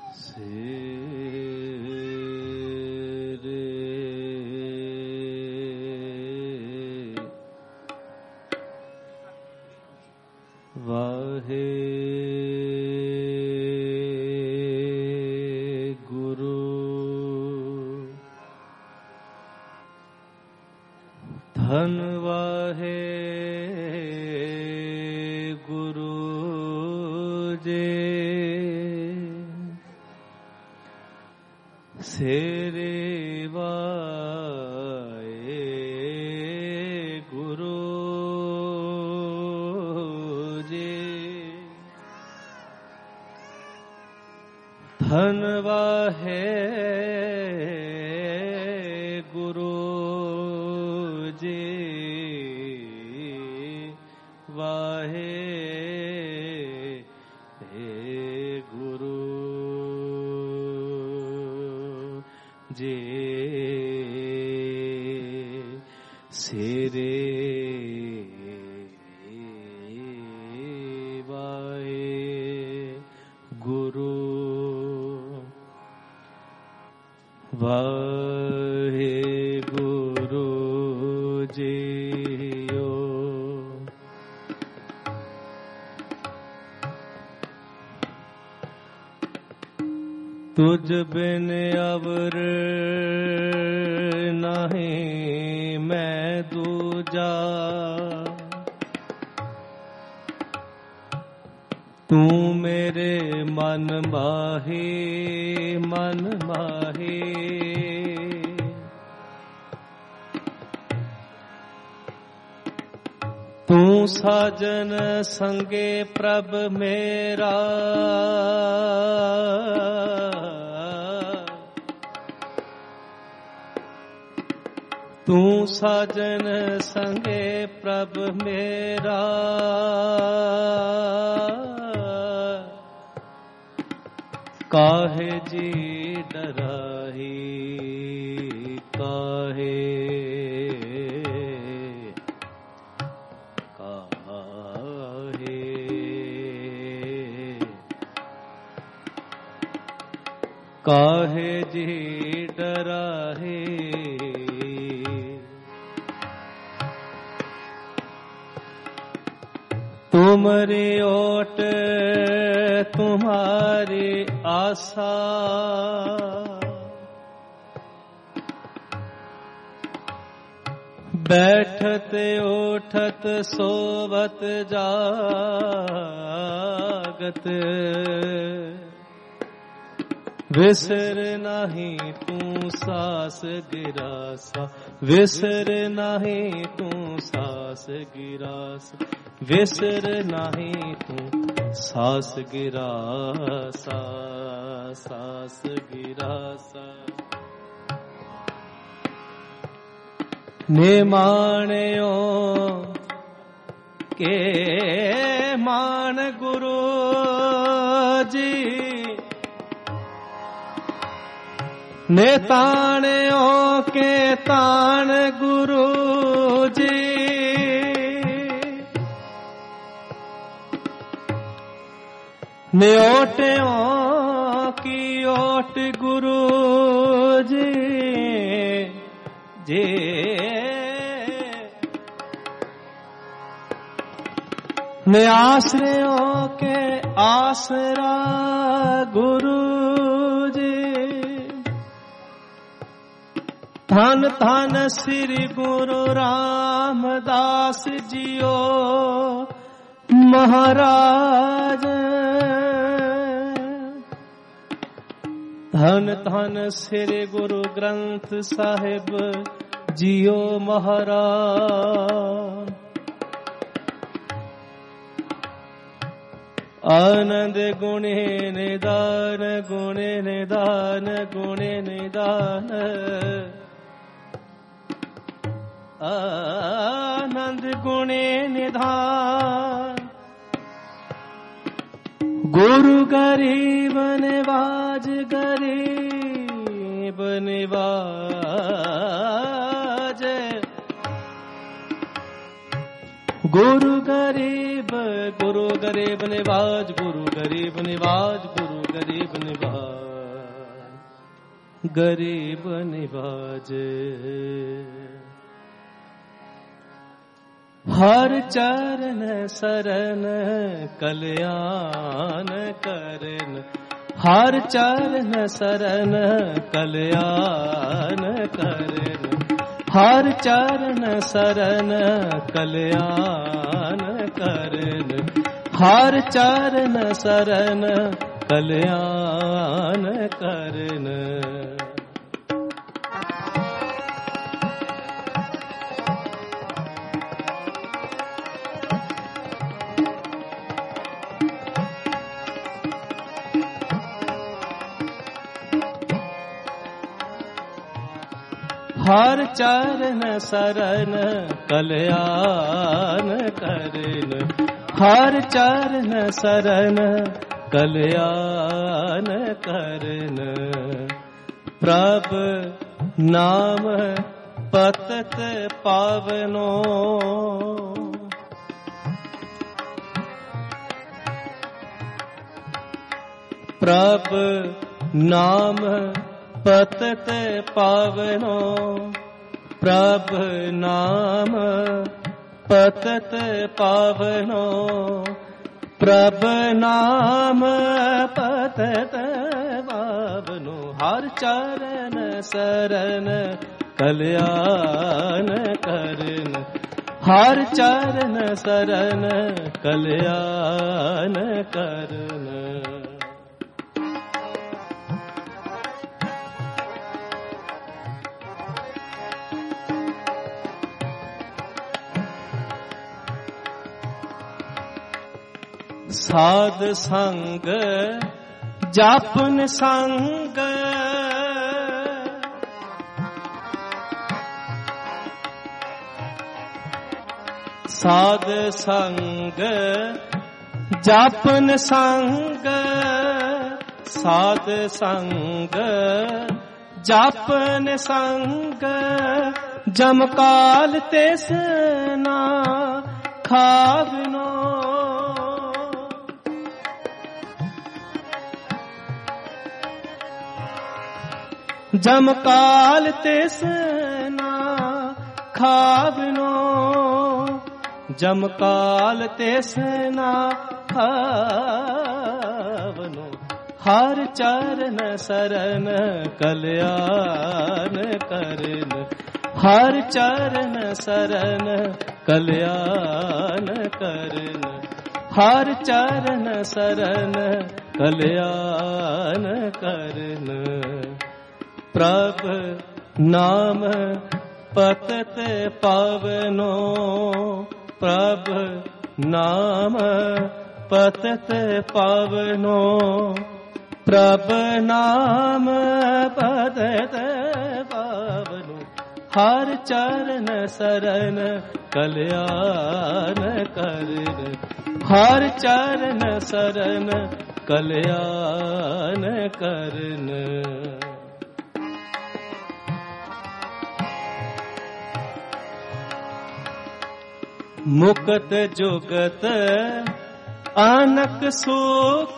तुझ बिन अवर नहीं मैं दूजा, तू मेरे मन माही मन माही। तू साजन संगे प्रभ मेरा, तू साजन संगे प्रभ मेरा। काहे जी डराही काहे काहे जी डराहे। तुमरी ओट तुम्हारी आशा, बैठत उठत सोवत जागत। विसर नहीं तू सास गिरासा, विसर नहीं तू सास गिरासा, विसर नहीं तू सास गिरासा सास गिरासा। निमाणियो के मान गुरु जी, नेताणियों के ताण गुरु जी। न्योटियों की ओट गुरु जी जी। आश्रयों के आसरा गुरु जी। धन धन श्री गुरु रामदास जियो महाराज। धन धन श्री गुरु ग्रंथ साहिब जियो महाराज। आनंद गुणे निदान गुणे निदान गुणे निदान। आनंद गुणे निधान। गुरु गरीब निवाज गरीब निवाज। गुरु गरीब निवाज गुरु गरीब निवाज गुरु गरीब निवाजे। हर चरण शरण कल्याण करन, हर चरण शरण कल्याण करन, हर चरण शरण कल्याण करन, हर चरण शरण कल्याण करन। हर चरण शरण कल्याण करन, हर चरण शरण कल्याण करन। प्रभु नाम पतत पावनो, प्रभु नाम पतत पावनो, प्रभु नाम पतत पावनो, प्रभु नाम पतत पावनो। हर चरण शरण कल्याण करन, हर चरण शरण कल्याण करन। साध संग जापन संग, साध संग जापन संग, साध संग जापन संग। जमकाल तिस ना खावनो, जमकाल तिस ना खावनो, जमकाल तिस ना खावनो। हर चरण शरण कल्याण करन, हर चरण शरण कल्याण करन, हर चरण शरण कल्याण करन। प्रभु नाम पतत पावनो, प्रभु नाम पतत पावनो, प्रभु नाम पतत पावनो। हर चरण शरण कल्याण करन, हर चरण शरण कल्याण करन। मुक्त जुगत आनक सुख,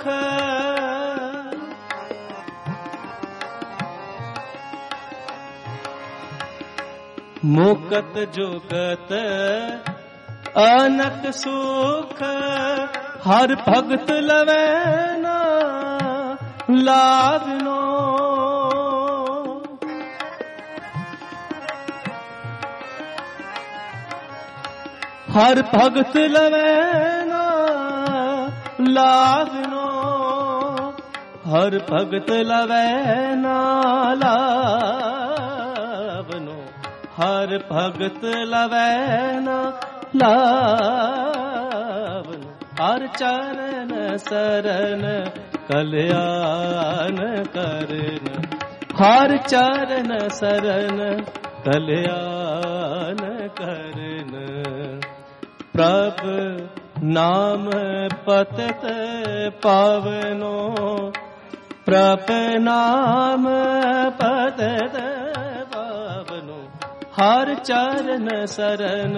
मुक्त जुगत आनक सुख। हर भगत लवै ना लावनो, हर भगत लवै ना लावनो, हर भगत लवै ना लावनो, हर भगत लवै ना लावनो। हर चरण शरण कल्याण करन, हर चरण शरण कल्याण करन। प्रभु नाम पतत पावनो, प्रभु नाम पतत पावनो। हर चरण शरण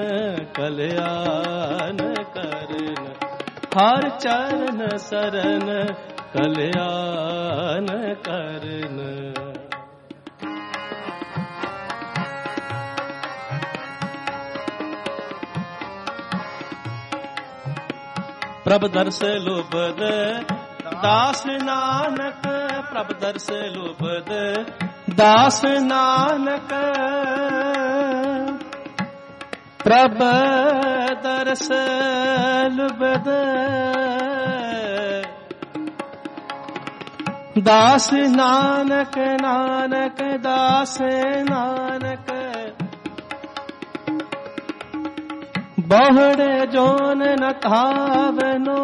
कल्याण करन, हर चरण शरण ਕਲਿਆਣ ਕਰਨ। ਪ੍ਰਭ ਦਰਸ ਲੋਭਦ ਦਾਸ ਨਾਨਕ, ਪ੍ਰਭ ਦਰਸ ਲੋਭਦ ਦਾਸ ਨਾਨਕ, ਪ੍ਰਭ ਦਰਸ ਲੋਭਦ ਦਾਸ ਨਾਨਕ, ਨਾਨਕ ਦਾਸ ਨਾਨਕ, ਬਹੁੜ ਜੋਨ ਨ ਧਾਵਨੋ,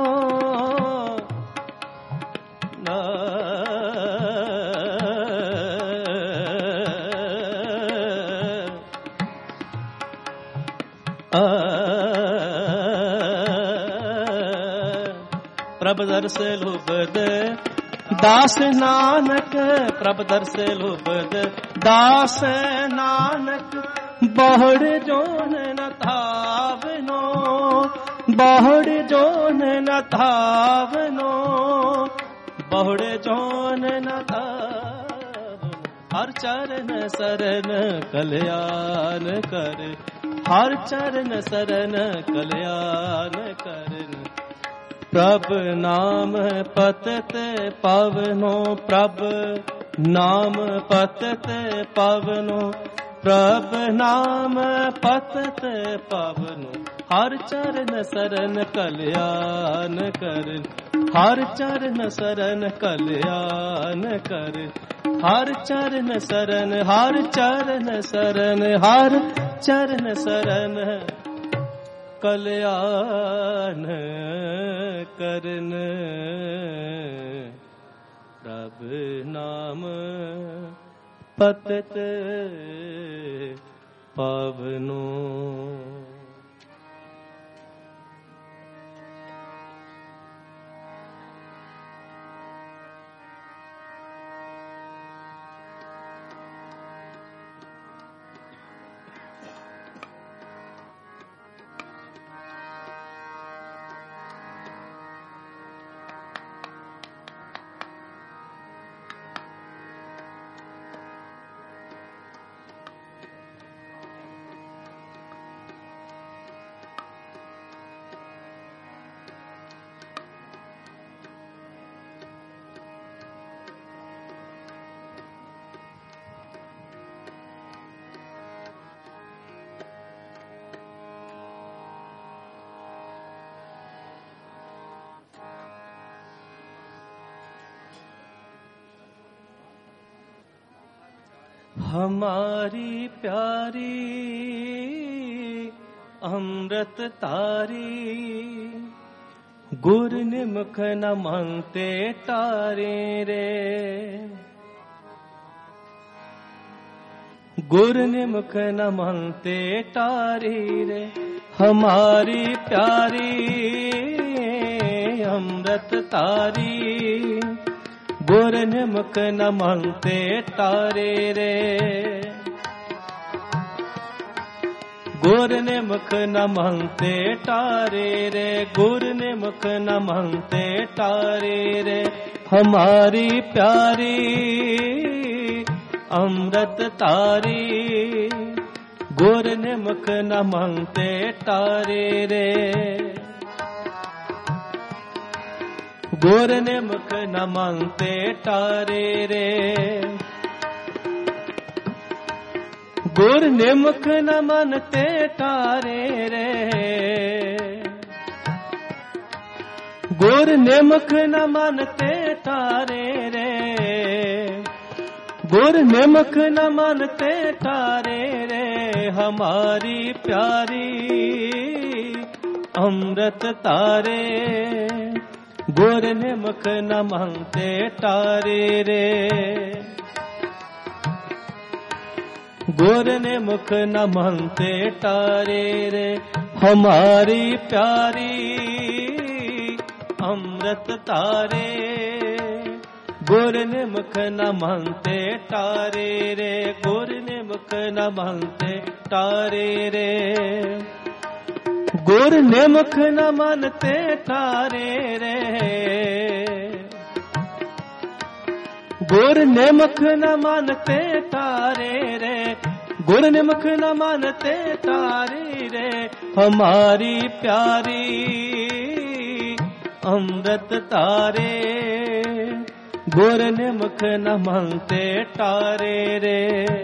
ਪ੍ਰਭ ਦਰਸ ਲੋਭਦ ਦਾਸ ਨਾਨਕ, ਪ੍ਰਭ ਦਰਸ ਲੋਭਦ ਦਾਸ ਨਾਨਕ, ਬਹੁੜ ਜੋਨ ਨ ਧਾਵਨੋ, ਬਹੁੜ ਜੋਨ ਨ ਧਾਵਨੋ, ਬਹੁੜ ਜੋਨ ਨ ਧਾਵਨੋ। ਹਰ ਚਰਨ ਸਰਨ ਕਲਿਆਣ ਕਰ, ਹਰ ਚਰਨ ਸਰਨ ਕਲਿਆਣ ਕਰਨ। ਪ੍ਰਭ ਨਾਮ ਪਤਿਤ ਪਾਵਨੋ, ਪ੍ਰਭ ਨਾਮ ਪਤਿਤ ਪਾਵਨੋ, ਪ੍ਰਭ ਨਾਮ ਪਤਿਤ ਪਾਵਨੋ। ਹਰ ਚਰਨ ਸਰਨ ਕਲਿਆਣ ਕਰਨ, ਹਰ ਚਰਨ ਸਰਨ ਕਲਿਆਣ ਕਰਨ, ਹਰ ਚਰਨ ਸਰਨ, ਹਰ ਚਰਨ ਸਰਨ, ਹਰ ਚਰਨ ਸਰਨ ਕਲਿਆਣ ਕਰਨ। ਪ੍ਰਭ ਨਾਮ ਪਤਿਤ ਪਾਵਨੋ। हमारी प्यारी अमृत तारी, गुर निमुख न मांगते तारे रे, गुर निमुख न मांगते तारी रे। हमारी प्यारी अमृत तारी, गुर निमुख न मांगते तारे रे, गुर निमुख न मांगते तारे रे, गुर निमुख न मांगते तारे रे। हमारी प्यारी अमृत तारी, गुर निमुख न मांगते तारे रे, गुर निमुख न मांगते तारे रे, गुर निमुख न मानते तारे रे, गुर निमुख न मानते तारे रे, गुर निमुख न मानते तारे रे। हमारी प्यारी अमृत तारे, गुर निमुख न मांगते तारे रे, गुर निमुख न मांगते तारे रे। हमारी प्यारी अमृत तारे, गुर निमुख न मांगते तारे रे, गुर निमुख न मांगते तारे रे, गुर निमुख न मानते तारे रे, गुर निमुख न मानते तारे रे, गुर निमुख न मानते तारे रे, हमारी प्यारी अमृत तारे। गुर निमुख न मानते तारे रे,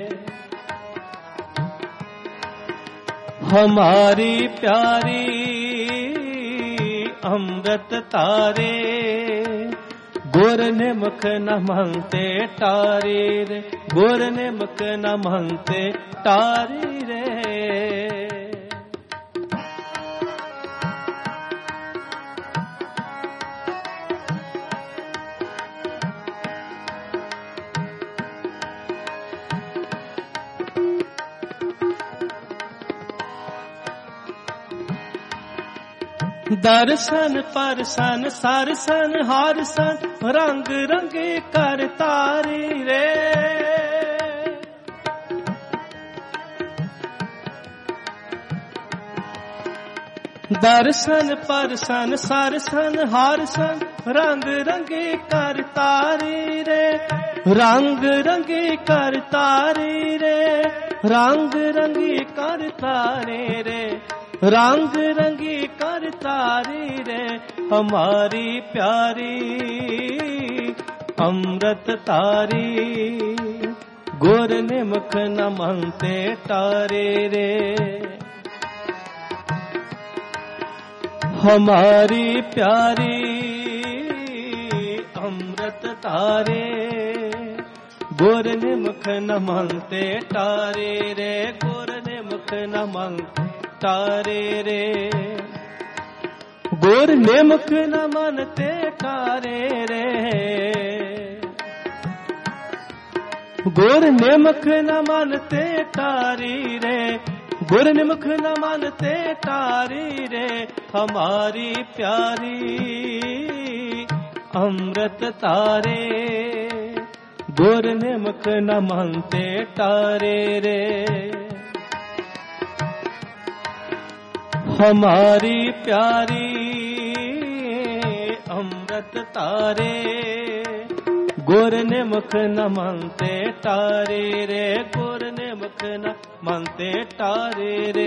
हमारी प्यारी अमृत तारे। गुर निमुख न मानते तारे रे, गुर निमुख न मानते तारे रे। दर्शन परसन सरसन हार सन, रंग रंगे कर तारी रे। दर्शन परसन सरसन हार सन, रंग रंगे कर तारी रे, रंग रंगे कर तारी रे, रंग रंगे कर तारे रे, रंग रंगी कर तारी रे, हमारी प्यारी अमृत तारी। गुर निमुख न मानते तारे रे, हमारी प्यारी अमृत तारे। गुर निमुख न मानते तारे रे, गुर निमुख न मानते तारे रे। गुर निमुख न मानते तारे रे, गुर निमुख न मानते तारी रे, गुर निमुख न मानते तारी रे, हमारी प्यारी अमृत तारे। गुर निमुख न मानते तारे रे, हमारी प्यारी अमृत तारे। गुर निमुख न मानते तारे रे, गुर निमुख न मानते तारे रे।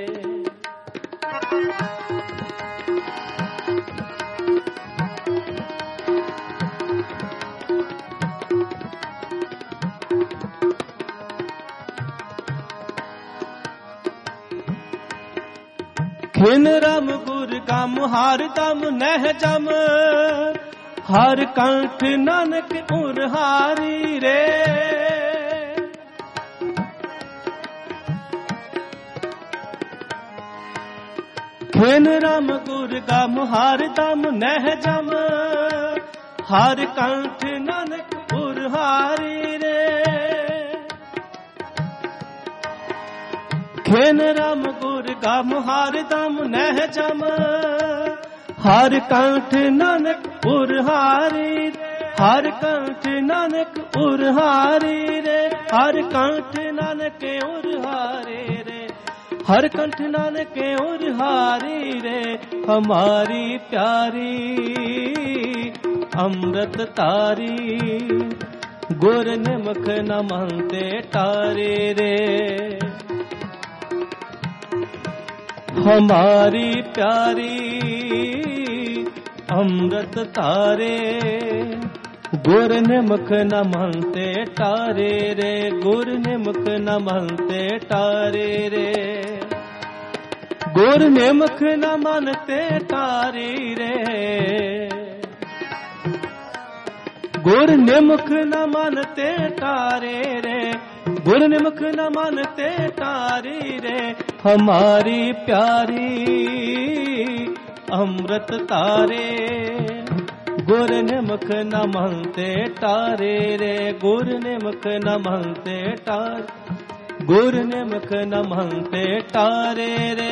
खिन राम गुर गम हार दम नह जम, हर कंठ नानक उर हारी रे। खिन राम गुर गम हार दम नह जम, हर कंठ नानक उर हारी रे। खिन राम गुर गम हार दम नह जम, हर कंठ नानक उर हारी, हर कंठ नानक उर हारी रे, हर कंठ नानक उर हारे रे, हर कंठ नानक उर हारी रे, हमारी प्यारी अमृत तारी। गुर निमुख न मानते तारे रे, हमारी प्यारी अमृत तारे। गुर निमुख न मानते तारे रे, गुर निमुख न मानते तारे रे। गुर निमुख न मानते तारे रे, गुर निमुख न मानते तारे रे, गुर निमुख न मानते तारे रे, हमारी प्यारी अमृत तारे। गुर निमुख न मानते तारे रे, गुर निमुख न मानते तारे, गुर निमुख न मानते तारे रे।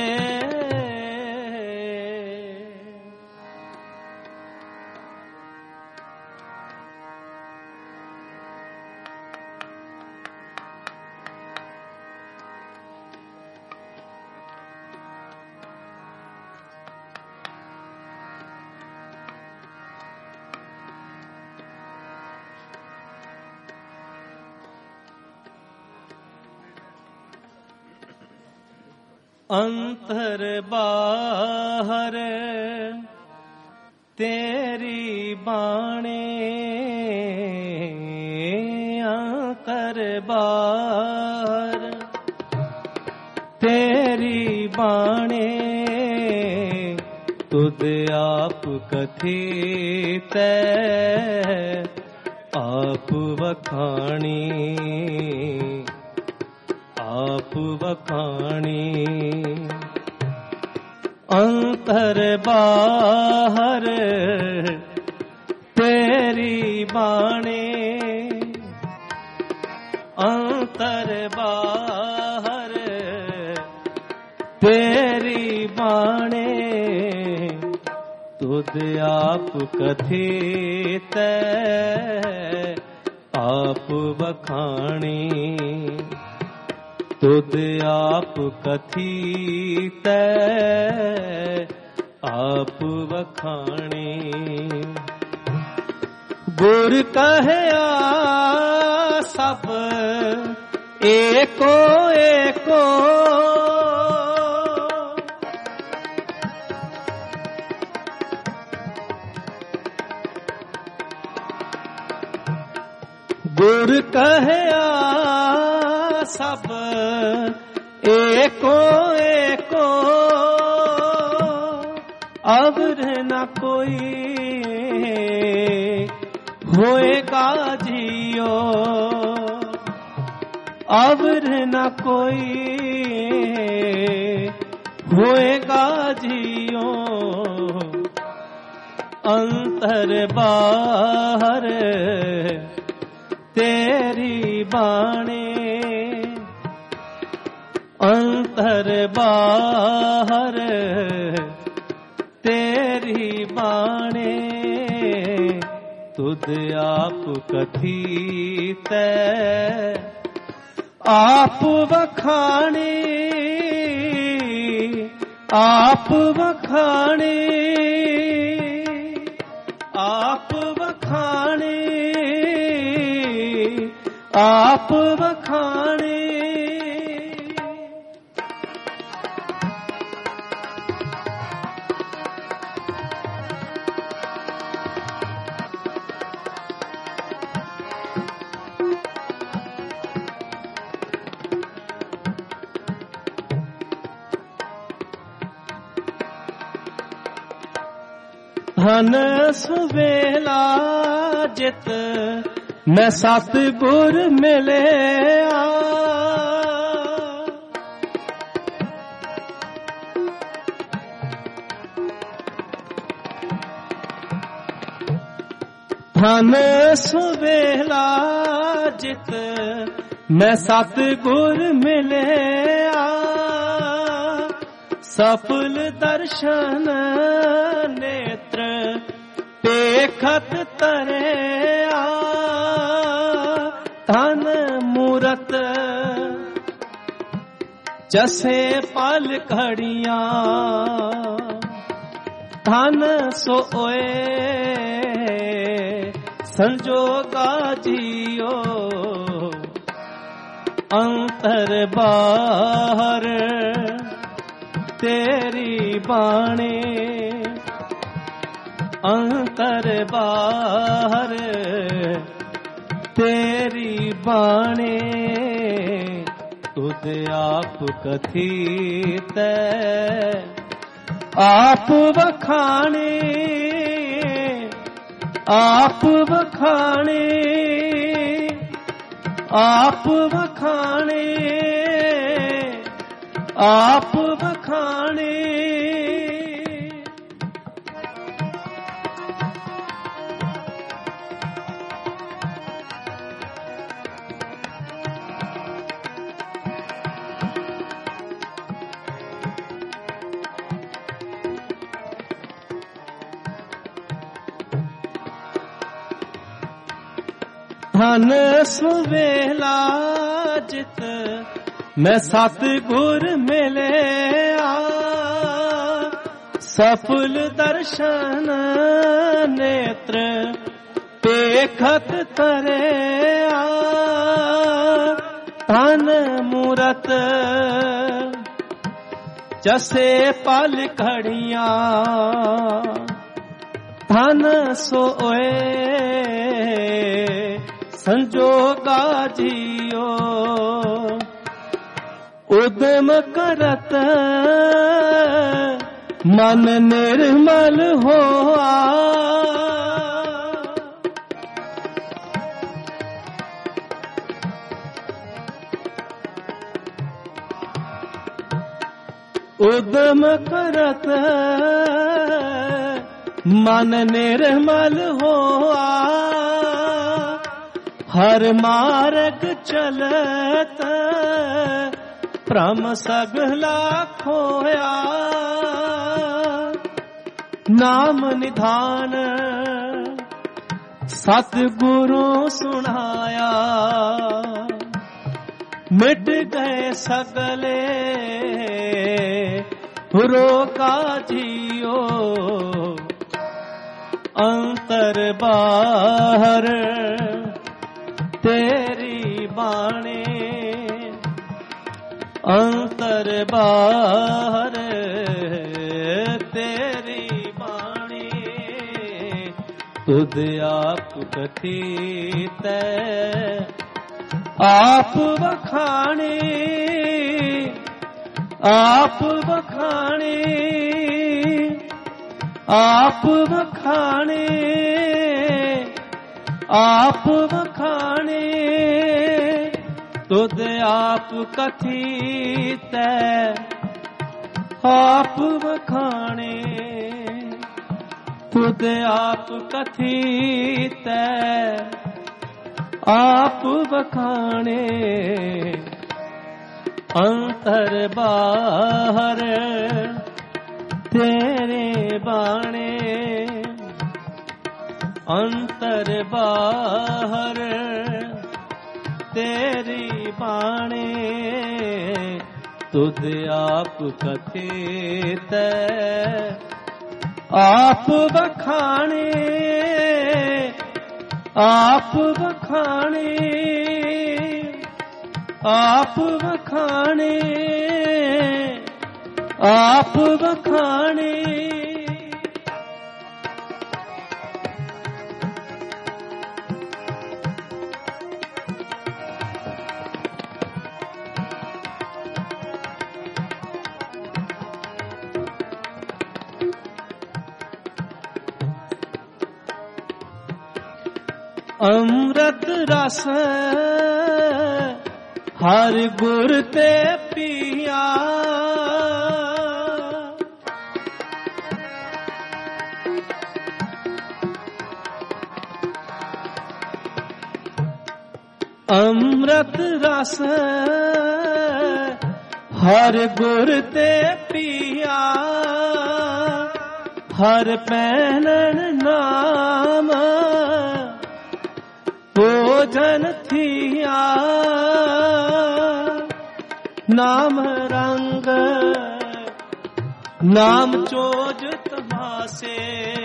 ਅੰਤਰ ਬਾਹਰ ਤੇਰੀ ਬਾਣੀ, ਅੰਤਰ ਬਾਹਰ ਤੇਰੀ ਬਾਣੀ, ਤੁਧ ਆਪ ਕਥੀਤੈ ਆਪ ਵਖਾਣੀ, ਆਪ ਵਖਾਣੀ। ਅੰਤਰ ਬਾਹਰ ਤੇਰੀ ਬਾਣੀ, ਅੰਤਰ ਬਾਹਰ ਤੇਰੀ ਬਾਣੀ, ਤੁਧ ਆਪ ਕਥੀਤੈ ਆਪ ਵਖਾਣੀ, ਤੁਧ ਆਪ ਕਥੀਤੈ ਆਪ ਵਖਾਣੀ। ਗੁਰ ਕਹਿਆ ਸਭ ਏਕੋ ਏਕੋ, ਗੁਰ ਕਹਿਆ ਸਭ ਏਕੋ ਏਕੋ, ਅਵਰ ਨ ਕੋਈ ਹੋਏਗਾ ਜੀਓ, ਅਵਰ ਨ ਕੋਈ ਹੋਏਗਾ ਜੀਓ। ਅੰਤਰ ਬਾਹਰ ਤੇਰੀ ਬਾਣੀ, ਅੰਤਰ ਬਾਹਰ ਤੇਰੀ ਬਾਣੀ, ਤੁਧ ਆਪ ਕਥੀਤੈ ਆਪ ਵਖਾਣੀ, ਆਪ ਵਖਾਣੀ, ਆਪ ਵਖਾਣੀ, ਆਪ ਵਖਾਣੀ। ਧਨ ਸੁਵੇਲਾ ਜਿਤ ਮੈਂ ਸਤਿਗੁਰ ਮਿਲਿਆ, ਧਨ ਸੁਵੇਲਾ ਜਿਤ ਮੈਂ ਸਤਿਗੁਰ ਮਿਲਿਆ, ਸਫਲ ਦਰਸ਼ਨ ਨੇਤਰ ਦੇਖਤ ਤਰਿਆ, ਧਨ ਮੂਰਤ ਜਸੇ ਪਲ ਘੜੀਆਂ, ਧਨ ਸੋਏ ਸੰਜੋਗਾ ਜੀਓ। ਅੰਤਰ ਬਾਹਰ ਤੇਰੀ ਬਾਣੀ, ਅੰਤਰ ਬਾਹਰ ਤੇਰੀ ਬਾਣੀ, ਤੁਧ ਆਪ ਕਥੀਤੈ ਆਪ ਵਖਾਣੀ, ਆਪ ਵਖਾਣੀ, ਆਪ ਵਖਾਣੀ, ਆਪ ਵਖਾਣੀ। ਧਨ ਸੁਵੇਲਾ ਜਿਤ ਮੈਂ ਸਤਿਗੁਰ ਮਿਲਿਆ, ਸਫਲ ਦਰਸ਼ਨ ਨੇਤਰ ਦੇਖਤ ਤਰਿਆ, ਧਨ ਮੂਰਤ ਜਸੇ ਪਲ ਘੜੀਆਂ ਧਨ ਸੋਏ ਸੰਜੋਗਾ ਜੀਓ ਉਦਮ ਕਰਤ ਮਨ ਨਿਰਮਲ ਹੋਆ ਉਦਮ ਕਰਤ ਮਨ ਨਿਰਮਲ ਹੋਆ ਹਰ ਮਾਰਗ ਚਲਤ ਭ੍ਰਮ ਸਗਲਾ ਖੋਇਆ ਨਾਮ ਨਿਧਾਨ ਸਤਿਗੁਰੂ ਸੁਣਾਇਆ ਮਿਟ ਗਏ ਸਗਲੇ ਰੋਗਾ ਜੀਓ ਅੰਤਰ ਬਾਹਰ ਤੇਰੀ ਬਾਣੀ ਅੰਤਰ ਬਾਹਰ ਤੇਰੀ ਬਾਣੀ ਤੁਧ ਆਪ ਕਥੀਤੈ ਆਪ ਵਖਾਣੇ ਆਪ ਵਖਾਣੇ ਆਪ ਵਖਾਣੇ ਆਪ ਵਖਾਣੇ ਤੁਧ ਆਪ ਕਥੀਤੈ ਆਪ ਵਖਾਣੇ ਤੁਧ ਆਪ ਕਥੀਤੈ ਆਪ ਵਖਾਣੇ ਅੰਤਰ ਬਾਹਰ ਤੇਰੇ ਬਾਣੇ ਅੰਤਰ ਬਾਹਰ ਤੇਰੀ ਬਾਣੇ ਤੁਧ ਆਪ ਕਥੀਤੈ ਆਪ ਵਖਾਣੇ ਆਪ ਵਖਾਣੇ ਆਪ ਵਖਾਣੇ ਆਪ ਵਖਾਣੇ ਅੰਮ੍ਰਿਤ ਰਸ ਹਰ ਗੁਰ ਤੇ ਪੀਆ ਅੰਮ੍ਰਿਤ ਰਸ ਹਰ ਗੁਰ ਤੇ ਪੀਆ ਹਰ ਪੈਣਨ ਨਾਮ ਭੋਜਨ ਥੀਆ ਨਾਮ ਰੰਗ ਨਾਮ ਚੋਜ ਤਮਾਸੇ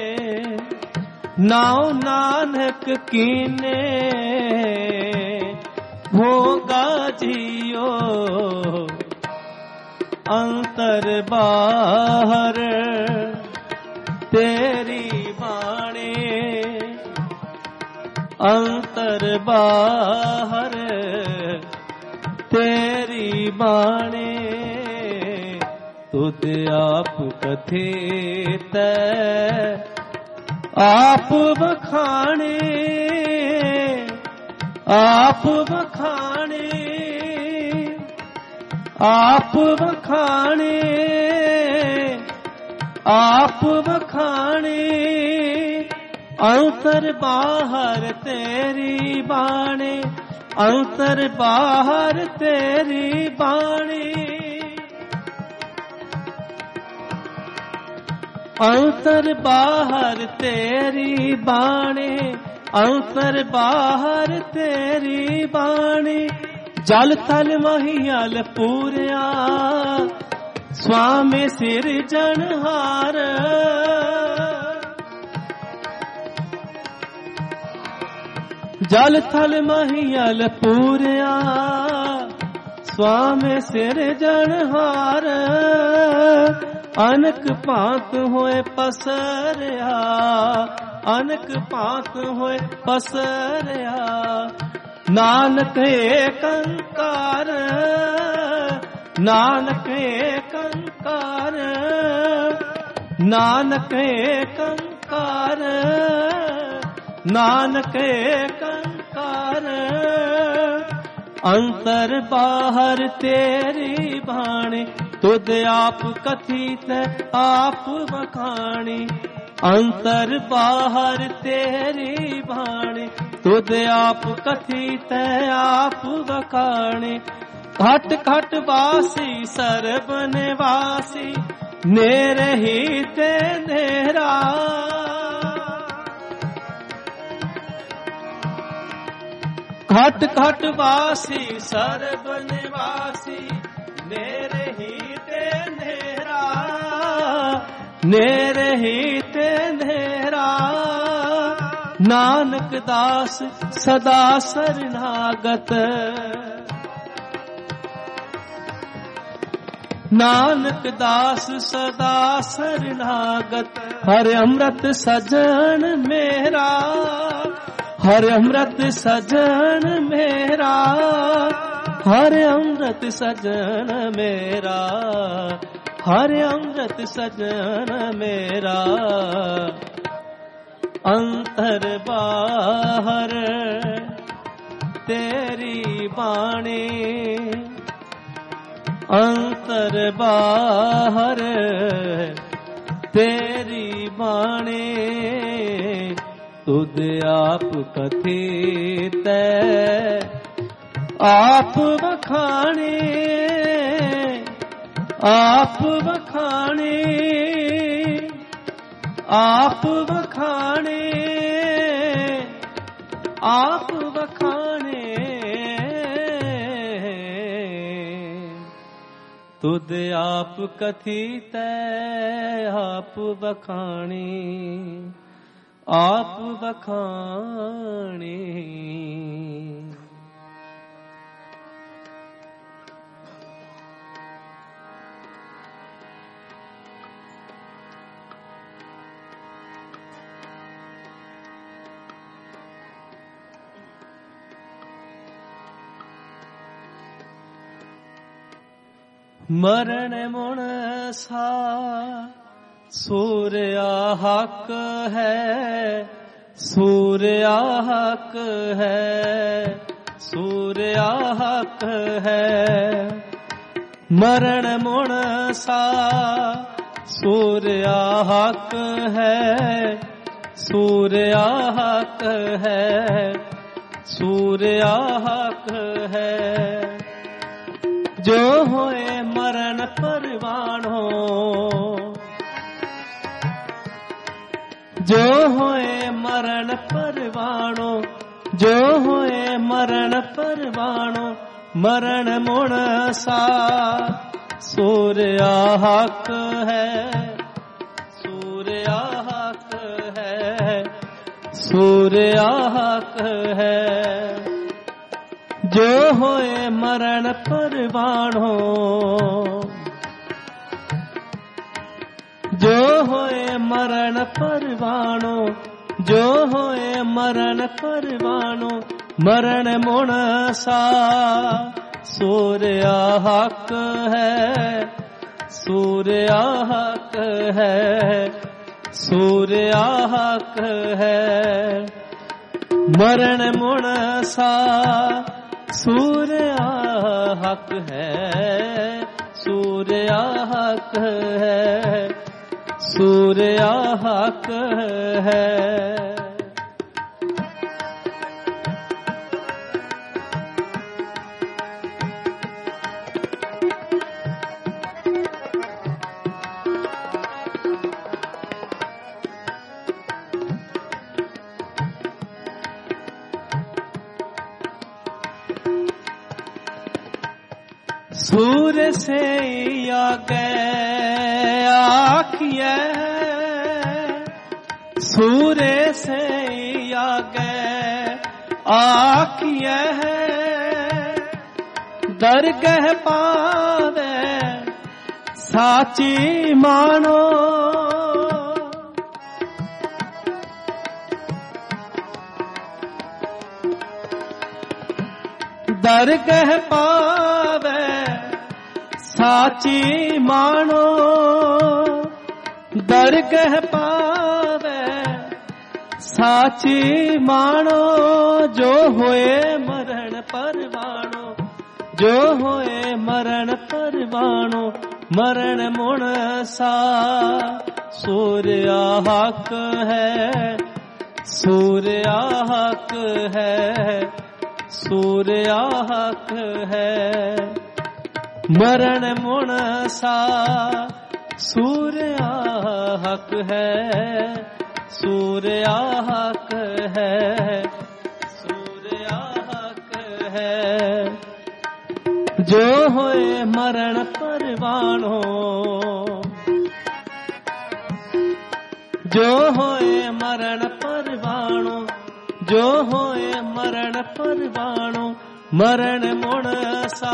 ਨਾਉ ਨਾਨਕ ਕੀਨੇ ਭੋਗਾ ਜੀਓ ਅੰਤਰ ਬਾਹਰ ਤੇਰੀ ਬਾਣੀ ਅੰਤਰ ਬਾਹਰ ਤੇਰੀ ਬਾਣੀ ਤੁਧ ਆਪ ਕਥੀਤੈ ਆਪ ਵਖਾਣੇ ਆਪ ਵਖਾਣੇ ਆਪ ਵਖਾਣੇ ਆਪ ਵਖਾਣੇ ਅੰਤਰ ਬਾਹਰ ਤੇਰੀ ਬਾਣੀ ਅੰਤਰ ਬਾਹਰ ਤੇਰੀ ਬਾਣੀ ਅੰਤਰ ਬਾਹਰ ਤੇਰੀ ਬਾਣੀ ਅੰਤਰ ਬਾਹਰ ਤੇਰੀ ਬਾਣੀ ਜਲ ਥਲ ਮਹੀਲ ਪੂਰਿਆ ਸੁਆਮੀ ਸਿਰਜਣਹਾਰ ਜਲ ਥਲ ਮਹੀਲ ਪੂਰਿਆ स्वामी सिरजनहार अनक भांत होए पसरिया अनक भांत होए पसरिया नानक एक अंकार नानक एक अंकार नानक एक अंकार नानक एक अंकार अंतर बाहर तेरी बाणी तुद आप कथित आप बखानी अंतर बाहर तेरी बाणी तुद आप कथित आप बखानी घट घट वासी सर्ब निवासी नेरे ही ते नेरा घट घट वासी सर्ब निवासी नेरे ही ते नेरा नेरे ही ते नेरा नानक दास सदा शरणागत नानक दास सदा शरणागत हर अमृत सजन मेरा हर अमृत सजन मेरा हर अमृत सजन मेरा हर अमृत सजन मेरा अंतर बाहर तेरी बाणी अंतर बाहर तेरी बाणी तुद आप कथित आप बखाने आप बखाने आप बखाने आप बखाने तुद आप कथित आप बखाने आप बखाने। मरण मुण सा सूर्या हक है सूर्या हक है सूर्या हक है मरण मुण सा सूर्या हक है सूर्या हक है सूर्या हक है जो होए मरण परवानो जो होए मरण परवानो जो होए मरण परवानो मरण मुण सा सूर्या हक है सूर्या हक है सूर्या हक है जो होए मरण परवानो जो होए मरण परवानो जो होए मरण परवानो मरण मुण सा सूर्या हक है सूर्या हक है सूर्या हक है मरण मुण सा सूर्या हक है सूर्या हक है सूर्या हक है। सूर्य से आगे आखिए सूर्य से आगे आखिए ਦਰਗਹਿ ਪਾਵੇ ਸਾਚੀ ਮਾਣੋ। ਦਰਗਹਿ ਪਾਵੇ ਸਾਚੀ ਮਾਣੋ। ਦਰਗਹਿ ਪਾਵੇ ਸਾਚੀ ਮਾਣੋ। ਜੋ ਹੋਏ ਮਰਨ ਪਰਵਾਣੋ, ਜੋ ਹੋਏ ਮਰਨ ਪਰਵਾਣੋ। ਮਰਨ ਮੁਣ ਸਾ ਸੂਰਿਆ ਹੱਕ ਹੈ, ਸੂਰਿਆ ਹੱਕ ਹੈ, ਸੂਰਿਆ ਹੱਕ ਹੈ। ਮਰਨ ਮੁਣ ਸਾ ਸੂਰਿਆ ਹੱਕ ਹੈ, ਸੂਰਿਆ ਹੱਕ ਹੈ, ਸੂਰਿਆ ਹੱਕ ਹੈ। ਜੋ ਹੋਏ ਮਰਨ ਪਰਵਾਣੋ, ਜੋ ਹੋਏ ਮਰਨ ਪਰਵਾਣੋ, ਜੋ ਹੋਏ ਮਰਨ ਪਰਵਾਣੋ। ਮਰਨ ਮੁਣ ਸਾ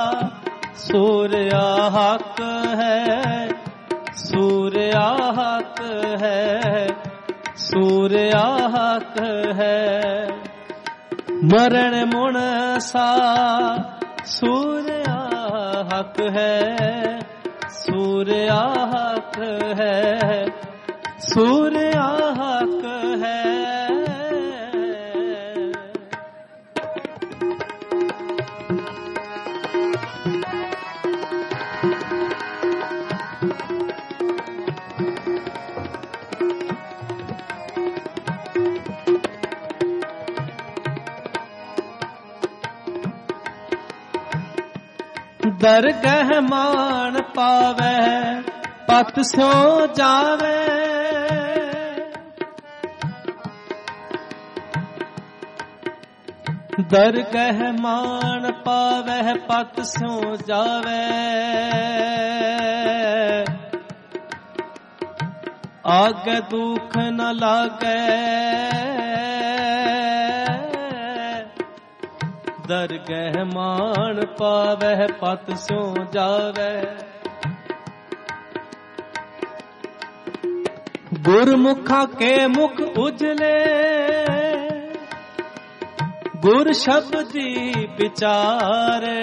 ਸੂਰਿਆ ਹੱਕ ਹੈ, ਸੂਰਿਆ ਹੱਕ ਹੈ, ਸੂਰਿਆ ਹੱਕ ਹੈ। ਮਰਨ ਮੁਣ ਸਾ ਸੂਰਿਆ ਹੱਕ ਹੈ, ਸੂਰਿਆ ਹੱਕ ਹੈ, ਸੂਰਿਆ ਹੱਕ ਹੈ। ਦਰਗਹਿ ਮਾਨ ਪਾਵੈ ਪਤ ਸਿਉ ਜਾਵੇ। ਦਰਗਹਿ ਮਾਨ ਪਾਵੈ ਪਤ ਸਿਉ ਜਾਵੇ। ਆਗੇ ਦੁਖ ਨ ਲਾਗੈ। ਦਰਗਹਿ ਮਾਨ ਪਾਵੈ ਪਤ ਸਿਉ ਜਾਵੇ। ਗੁਰਮੁਖਾਂ ਕੇ ਮੁਖ ਉਜਲੇ, ਗੁਰ ਸ਼ਬਦੀ ਵਿਚਾਰੇ।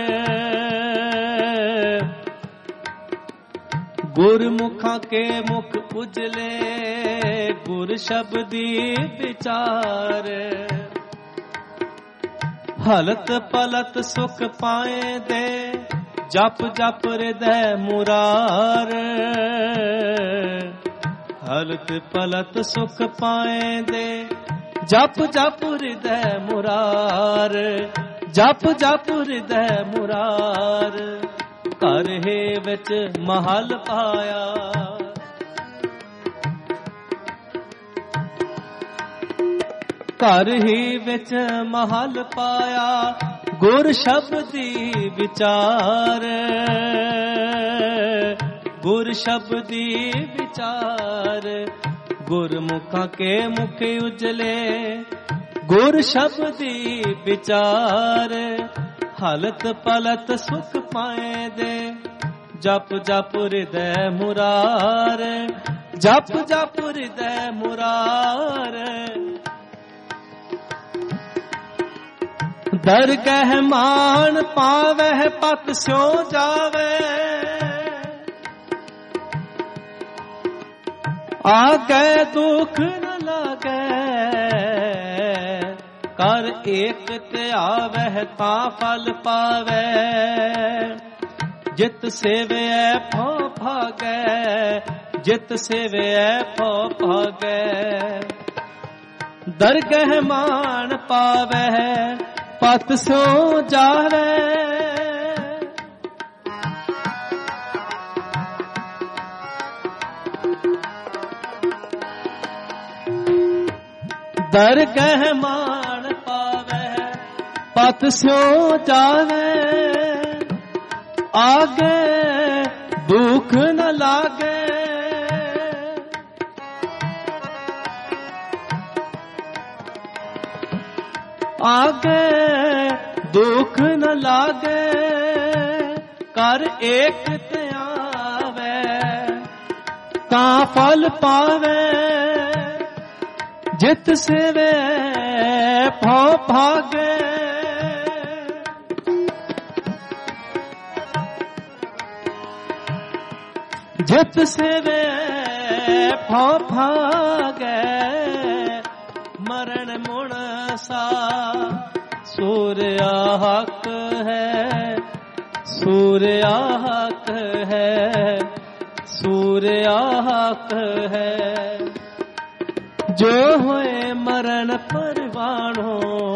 ਗੁਰਮੁਖਾਂ ਕੇ ਮੁਖ ਉਜਲੇ, ਗੁਰ ਸ਼ਬਦੀ ਵਿਚਾਰੇ। ਹਲਤ ਪਲਤ ਸੁਖ ਪਾਏ ਦੇ, ਜਪ ਜਪ ਹਿਰਦੈ ਮੁਰਾਰ। ਹਲਤ ਪਲਤ ਸੁਖ ਪਾਏ ਦੇ, ਜਪ ਜਪ ਹਿਰਦੈ ਮੁਰਾਰ। ਜਪ ਜਪ ਹਿਰਦੈ ਮੁਰਾਰ। ਘਰ ਹੈ ਵਿੱਚ ਮਹਲ ਪਾਇਆ, ਘਰ ਹੀ ਵਿੱਚ ਮਹਲ ਪਾਇਆ। ਗੁਰ ਸ਼ਬਦੀ ਵਿਚਾਰ, ਗੁਰ ਸ਼ਬਦੀ ਵਿਚਾਰ। ਗੁਰਮੁਖਾਂ ਕੇ ਮੁਖ ਉਜਲੇ, ਗੁਰ ਸ਼ਬਦੀ ਵਿਚਾਰ। ਹਲਤ ਪਲਤ ਸੁਖ ਪਾਏ ਦੇ, ਜਪ ਜਪ ਹਿਰਦੈ ਮੁਰਾਰ। ਜਪ ਜਪ ਹਿਰਦੈ ਮੁਰਾਰ। ਦਰਗਹਿ ਮਾਨ ਪਾਵੈ ਪਤ ਸਿਉ ਜਾਵੇ। ਆਗੇ ਦੁਖ ਨ ਲਾਗੈ। ਕਰ ਏਕ ਧਿਆਵਹਿ ਤਾਂ ਫਲ ਪਾਵੈ। ਜਿਤ ਸੇਵਿਐ ਭਉ ਭਾਗੈ, ਜਿਤ ਸੇਵਿਐ ਭਉ ਭਾਗੈ। ਦਰਗਹਿ ਮਾਨ ਪਾਵੈ ਪਤ ਸਿਉ ਜਾਵੇ। ਦਰਗਹਿ ਮਾਨ ਪਾਵੈ ਪਤ ਸਿਉ ਜਾਵੇ। ਆਗੇ ਦੁਖ ਨ ਲਾਗੇ। ਆਗੇ ਦੁਖ ਨ ਲਾਗੇ। कर एक त्यावे ता फल पावे जित सेवे भव भागे जित सेवे भव भागे मरण मुण सा सूर्य हक है सूर्य हक है सूर्य हक है जो होए मरण परवाणो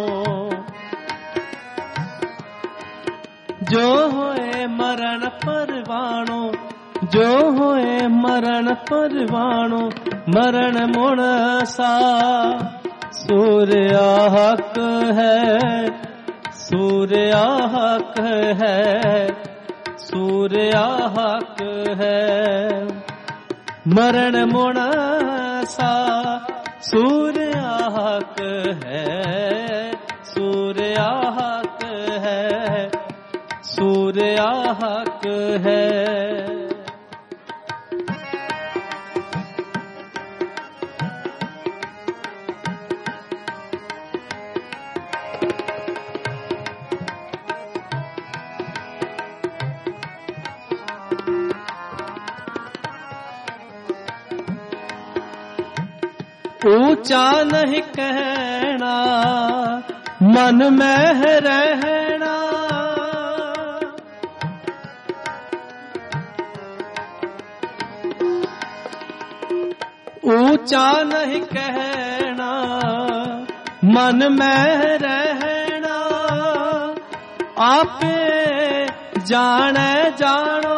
जो होए मरण परवाणो जो होए मरण परवाणो मरण मुण सा सूर्य हक है सूर्य हक है सूर्य हक है मरण मुण सा सूर्य हक है सूर्य हक है सूर्य हक है ऊंचा नहीं कहना मन में रहना ऊंचा नहीं कहना मन में रहना आपे जाने जानो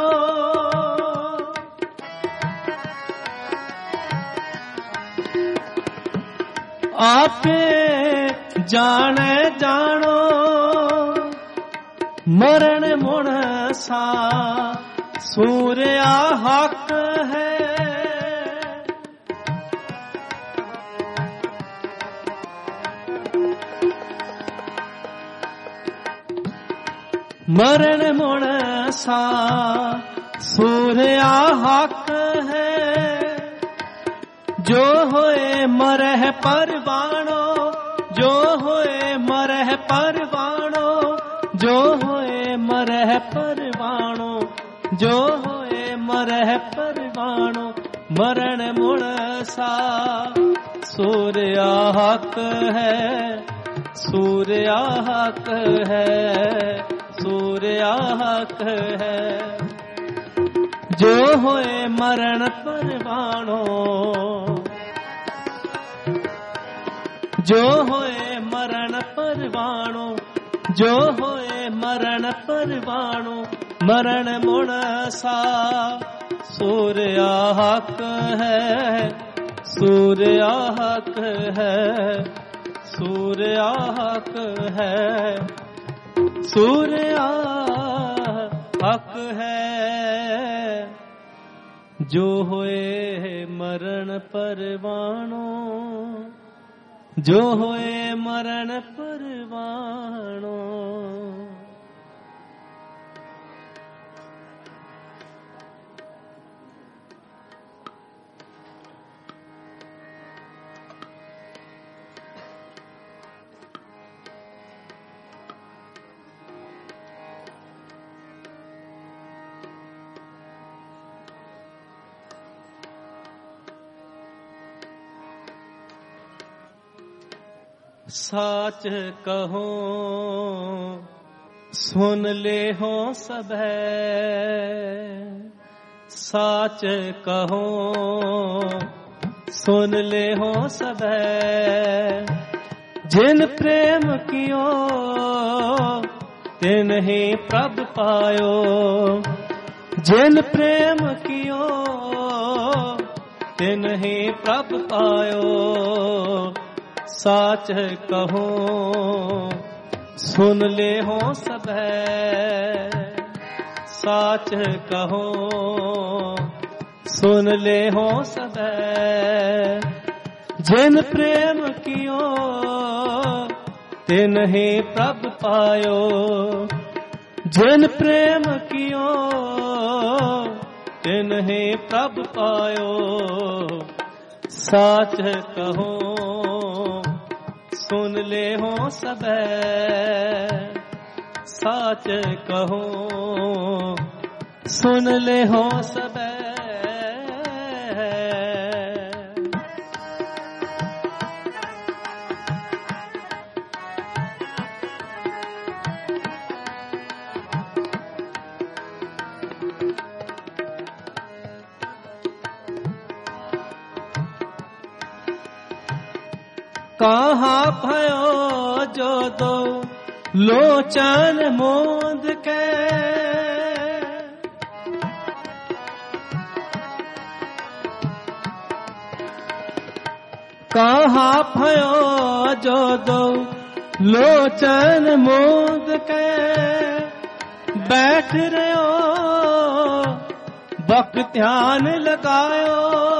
आपे जाने जानो मरण मुण सा सूर्य हक है मरण मुण सा सूर्य हक है जो होए मरह परवाणो जो होए मरह परवाणो जो होए मरह परवाणो जो होए मरह परवाणो मरण मुण सा सूर्य हक है सूर्य हक है सूर्य हक है जो होए मरण परवाणो जो होए मरण परवाणो जो होए मरण परवाणो मरण मुण सा सूर्य हक है सूर्य हक है सूर्य हक है सूर्य हक है जो होए मरण परवाणो जो होए मरण परवाणो साच कहो सुन ले हो सबे साच कहो सुन ले हो सबे जिन प्रेम कियो तिन ही प्रभ पायो जिन प्रेम कियो तिन ही प्रभ पायो साच कहो सुन ले हो सबे साच कहो सुन ले हो सबे जिन प्रेम कियो तिन ही प्रभ पायो जिन प्रेम कियो तिन्हि प्रभ पायो। साच कहो सुन ले हो सबे, साच कहो सुन ले हो सबे। कहाँ भयो जो दो लोचन मोद के, कहाँ भयो जो दो लोचन मोद के। बैठ रहो बक ध्यान लगायो,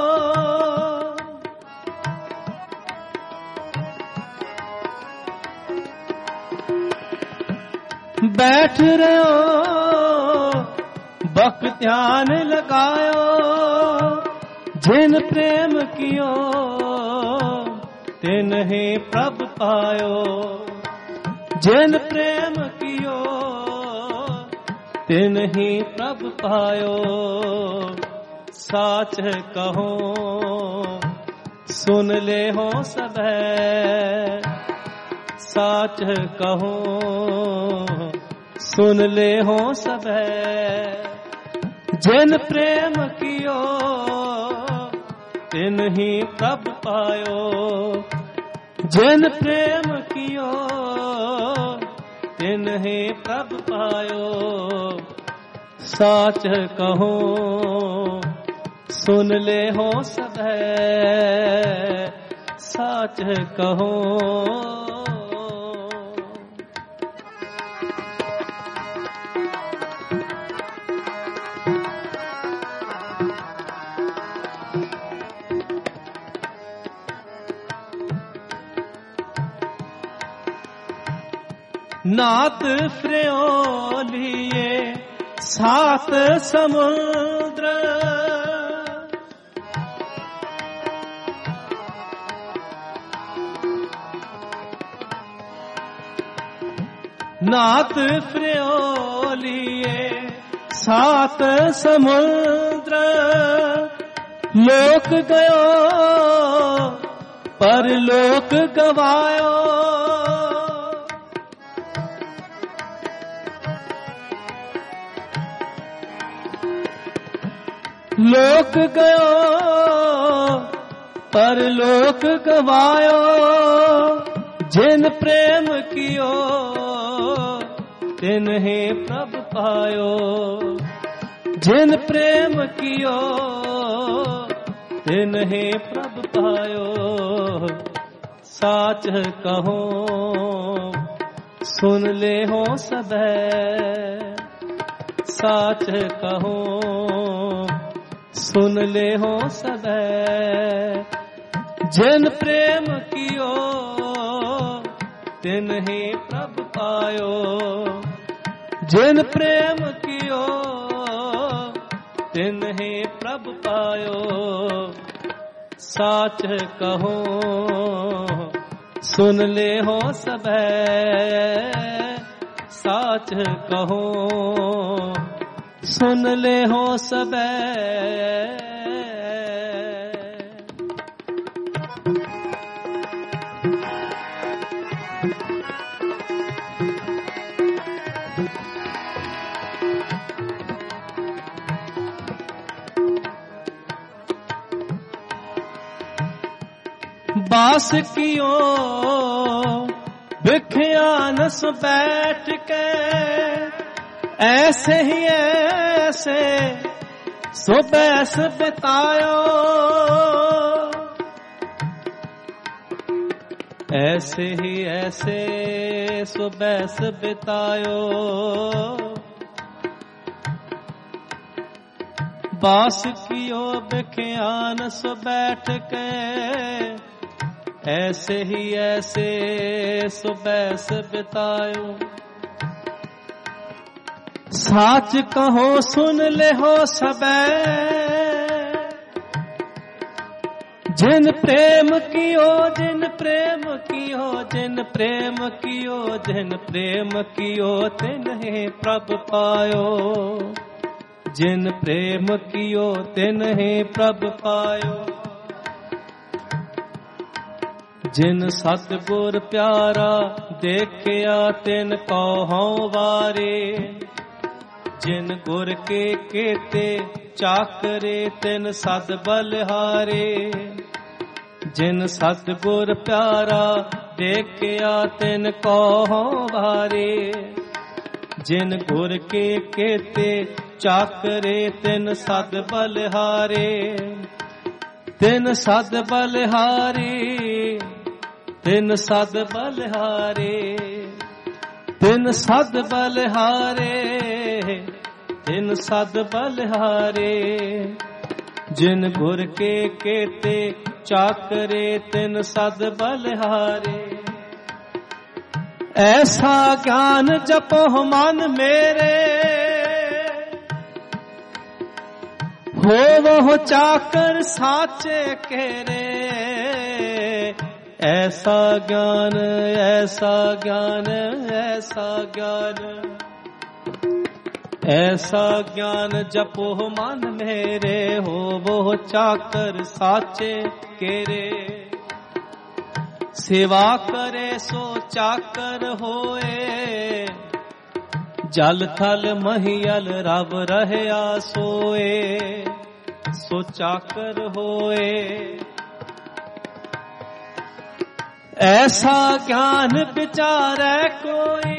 बैठ रहो बक ध्यान लगायो। जिन प्रेम कियो तिन्हि प्रभ पायो। जिन प्रेम कियो तिन्हि प्रभ पायो। साच कहो सुन ले हो सबे, साच कहो सुन ले हो सबे। जिन प्रेम कियो तिन्हि प्रभ पायो। जिन प्रेम कियो तिन्हि प्रभ पायो। साच कहो सुन ले हो सबे, साच कहो। नाथ फ्रेओ लिए सात समुद्र, नाथ फ्रेओ लिए सात समुद्र। लोक गयो पर लोक गवायो, लोक गयो पर लोक गवायो। जिन प्रेम कियो तिन्हि प्रभ पायो। जिन प्रेम कियो तिन्हि प्रभ पायो। साच कहो सुन ले हो सबे, साच कहो सुन ले हो सबे। जिन प्रेम कियो तिन्हि प्रभ पायो। जिन प्रेम कियो तिन्हि प्रभ पायो। साच कहो सुन ले हो सबे, साच कहो सुन ले हो सबे। बास कियो बिख्यानस बैठ के, ऐसे ही ऐसे सुबैस बितायो। ऐसे ही ऐसे सुबैस बितायो। बास कियो बिख्यानस बैठ के, ऐसे ही ऐसे सुबैस बितायो। साच कहो सुन ले हो सबे, जिन प्रेम कियो जिन प्रेम कियो जिन प्रेम कियो जिन प्रेम कियो तिन्हें प्रभ पायो, जिन प्रेम कियो तिन्हें प्रभ पायो। जिन सतगुर प्यारा देखिया तिन कहो वारे, जिन गुर के केते चाकरे तिन सद बलिहारे। जिन सतगुर प्यारा देखिया तिन कहो वारे, जिन गुर के केते चाकरे तिन सद बलिहारे। तिन सद बलिहारे, तिन सद बलिहारे, तिन सद बलिहारे, तिन सद बलिहारे। जिन गुर के केते चाकरे तिन सद बलिहारे। ऐसा ज्ञान जपो मन मेरे, हो वो चाकर साचे केरे। ऐसा ज्ञान ऐसा ज्ञान ऐसा ज्ञान, ऐसा ज्ञान जपो मन मेरे, हो वो चाकर साचे केरे। सेवा करे सो चाकर होए, जल थल महियल रब रहया सोए, सो चाकर होए। ऐसा ज्ञान विचारे कोई,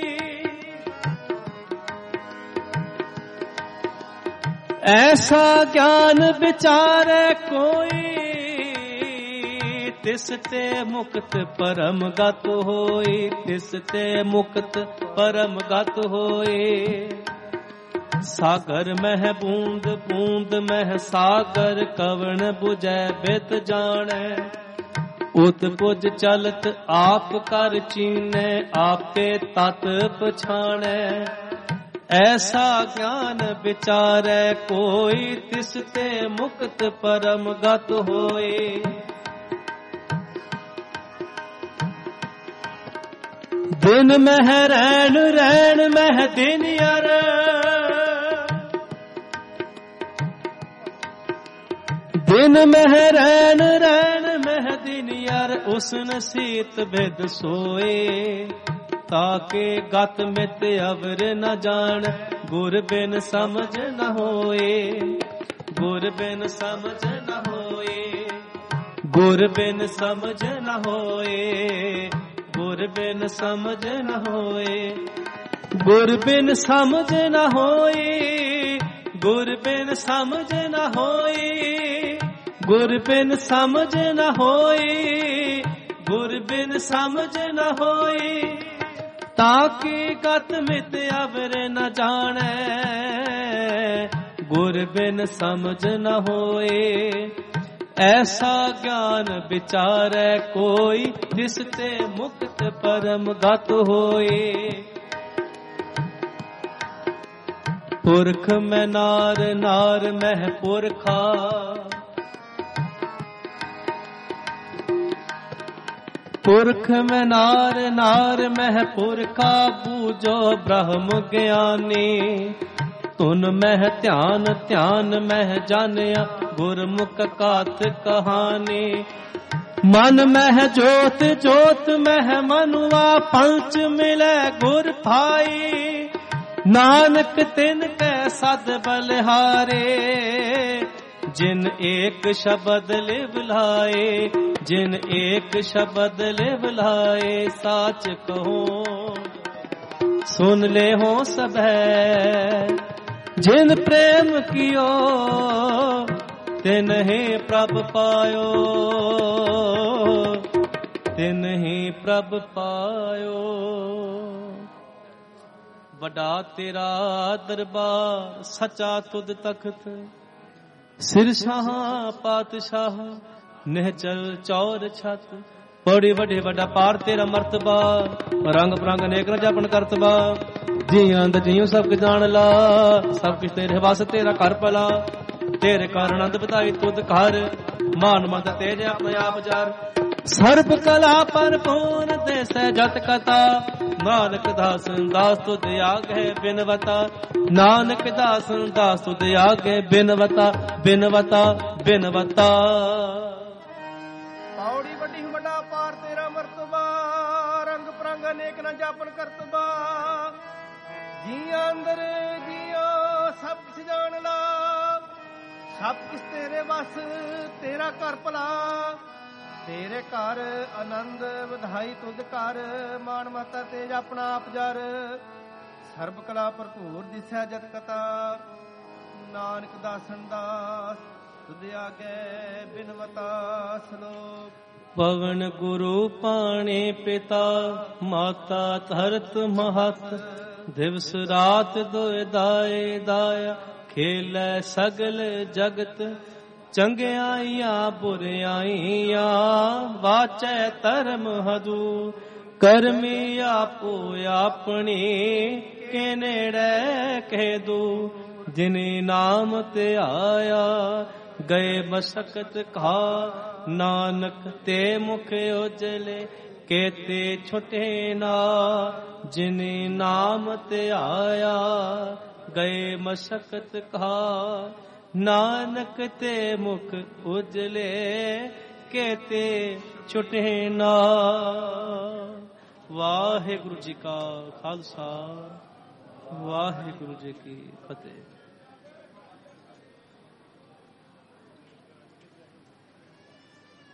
ऐसा ज्ञान विचारे कोई, तिसते मुक्त परम गत होई, तिसते मुक्त परम गत होई। सागर मह बूंद बूंद मह सागर, कवण बुझै बित जानै। उत पुज चलत आप कर चीनै, आपे तत पछाणै। ऐसा ज्ञान विचारै कोई, तिसते मुक्त परम गत होए। दिन मह रैन रैन मह दिन अर, दिन मह रैन रैन मह दिन यार। उसन सीत भेद सोए, ताके गत मित अवर न जान। गुर बिन समझ न होए, गुर बिन समझ न होए, गुर बिन समझ न होए, गुर बिन समझ न होए। गुर बिन समझ न होए, गुर बिन समझ न होए, गुर बिन समझ न होई, गुर बिन समझ न होई। ताकि गत मित अवर न जाने, गुर बिन समझ न होए। ऐसा ज्ञान विचारे कोई, तिसते मुक्त परम गत होए। पुरख में नार नार मह पुरखा, पुरख में नार नार मह पुरखा। बूझो ब्रह्म ज्ञानी, तुन मह ध्यान ध्यान मह जानिया। गुरमुख कात कहानी, मन मह जोत जोत मह मनुआ। पंच मिले गुर भाई, नानक तिन कै सद बलिहारे। जिन एक शब्द लिव लाए, जिन एक शब्द लिव लाए। साच कहो सुन ले हो सबे, जिन प्रेम कियो तिन ही प्रभ पायो, तिन ही प्रभ पायो। वडा तेरा दरबार सचा तुद तख्त। सिर शाह पातशाह निहचल चौर छत। बड़ी वड्डे वड्डा पार तेरा मर्तबा, रंग बरंग अनेक रजापन करतबा। ਜੀਆਂ ਅੰਦਰ ਜੀਉ ਸਭ ਕੁ ਜਾਣ ਲਾ, ਸਭ ਕੁਛ ਤੇਰੇ ਵਸ ਤੇਰਾ ਕਰ ਭਲਾ। ਤੇਰੇ ਕਰ ਆਨੰਦ ਵਧਾਈ ਤੁਧ ਘਰ, ਮਾਨ ਮਤ ਤੇਜ ਆਪਣੇ ਆਪ ਜਾਰ। ਸਰਬ ਕਲਾ ਪਰਪੂਰਨ ਦੇਸੈ ਜਤ ਕਥਾ, ਨਾਨਕ ਦਾਸ ਦਾਸ ਤੁਧ ਆਗੇ ਬਿਨਵਤਾ। ਨਾਨਕ ਦਾਸ ਦਾਸ ਤੁਧ ਆਗੇ ਬਿਨਵਤਾ, ਬਿਨਵਤਾ ਬਿਨਵਤਾ। ਪੌੜੀ ਵੱਡੀ ਵੱਡਾ ਪਾਰ ਤੇਰਾ ਮਰਤਬਾ, ਰੰਗ ਪ੍ਰੰਗ ਅਨੇਕ ਨਾ ਜਾਪਨ ਕਰਤਬਾ। ਜੀਆਂ ਅੰਦਰ ਜੀਓ ਸਭ ਕੁਛ ਜਾਣ ਲਾ, ਸਭ ਕੁਛ ਤੇਰੇ ਵਸ ਤੇਰਾ ਕਰ ਭਲਾ। ਤੇਰੇ ਘਰ ਆਨੰਦ ਵਧਾਈ ਤੁਧ ਘਰ, ਮਾਨ ਮਤਾ ਤੇਜ ਆਪਣਾ ਆਪ ਜਰ। ਸਰਬ ਕਲਾ ਭਰਪੂਰ ਦਿਸੈ ਜਤ ਕਥਾ, ਨਾਨਕ ਦਾਸਨ ਦਾਸ ਤੁਧ ਆਗੇ ਬਿਨਵਤਾ। ਸ਼ਲੋਕ। ਪਵਨ ਗੁਰੂ ਪਾਣੀ ਪਿਤਾ, ਮਾਤਾ ਧਰਤ ਮਹਤ। ਦਿਵਸ ਰਾਤ ਦੁਇ ਦਾਏ ਦਾਇਆ, ਖੇਲੈ ਸਗਲ ਜਗਤ। ਚੰਗਿਆਈਆਂ ਬੁਰਿਆਈਆਂ, ਵਾਚੈ ਧਰਮ ਹਦੂ। ਕਰਮੀ ਆਪੋ ਆਪਣੀ, ਕੇ ਨੇੜੇ ਕਹਿ ਦੂ। ਜਿਨੇ ਨਾਮ ਤੇ ਆਇਆ, ਗਏ ਮਸਕਤ ਖਾ। ਨਾਨਕ ਤੇ ਮੁਖ ਉਜਲੇ, ਕੇਤੇ ਛੁਟੇ ਨਾ। ਜਿਨੇ ਨਾਮ ਤੇ ਆਇਆ, ਗਏ ਮਸਕਤ ਖਾ। ਨਾਨਕ ਤੇ ਮੁਖ ਉਜਲੇ, ਕੇਤੇ ਛੁਟੇ ਨਾ। ਵਾਹਿਗੁਰੂ ਜੀ ਕਾ ਖਾਲਸਾ, ਵਾਹਿਗੁਰੂ ਜੀ ਕੀ ਫਤਿਹ।